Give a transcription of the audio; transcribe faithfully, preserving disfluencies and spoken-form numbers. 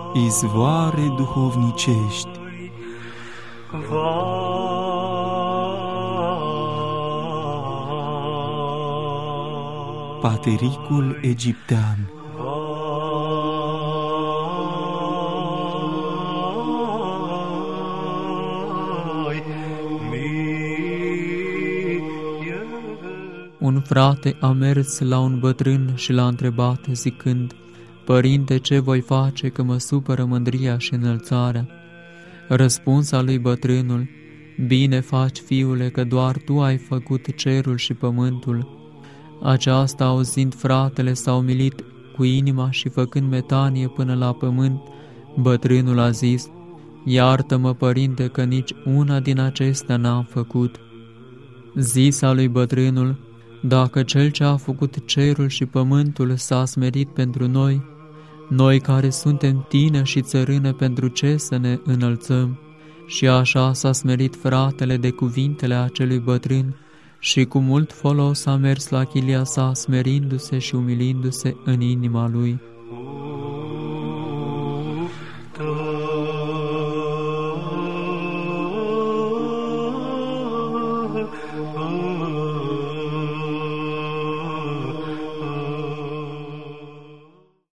izvoare duhovnicești. Patericul egiptean. Un frate a mers la un bătrân și l-a întrebat zicând: Părinte, ce voi face că mă supără mândria și înălțarea? Răspunsa lui bătrânul: Bine faci, fiule, că doar tu ai făcut cerul și pământul. Aceasta, auzind fratele, s-a umilit cu inima și făcând metanie până la pământ, bătrânul a zis: Iartă-mă, părinte, că nici una din acestea n-am făcut. Zisa lui bătrânul: Dacă cel ce a făcut cerul și pământul s-a smerit pentru noi, noi care suntem tină și țărână, pentru ce să ne înălțăm? Și așa s-a smerit fratele de cuvintele acelui bătrân și cu mult folos a mers la chilia sa, smerindu-se și umilindu-se în inima lui.